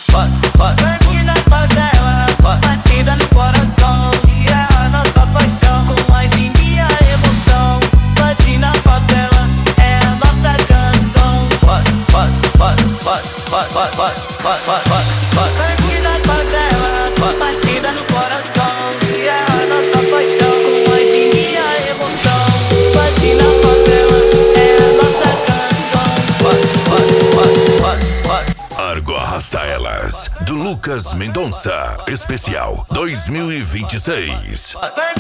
Aqui na favela, batida no coração, e é a nossa paixão, com mais em minha emoção. Bate na favela, é a nossa canção. Aqui na favela, batida no coração, e é a nossa paixão, com mais em minha emoção. Bate na favela, é a nossa canção. Argo Arrasta Elas, do Lucas Mendonça, especial 2026.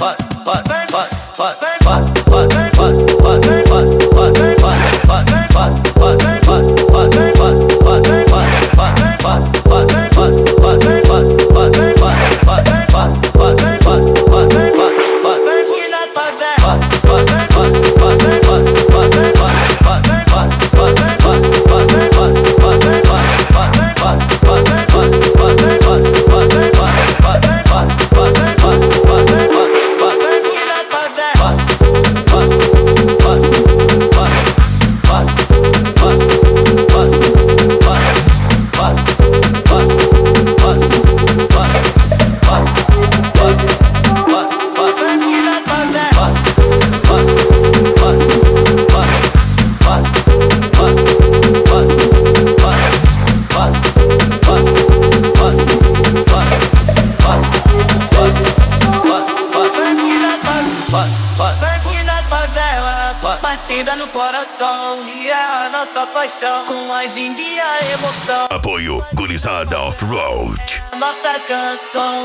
Batida no coração, e é a nossa paixão, com mais em dia emoção. Apoio Gurizada Off-Road. Nossa canção.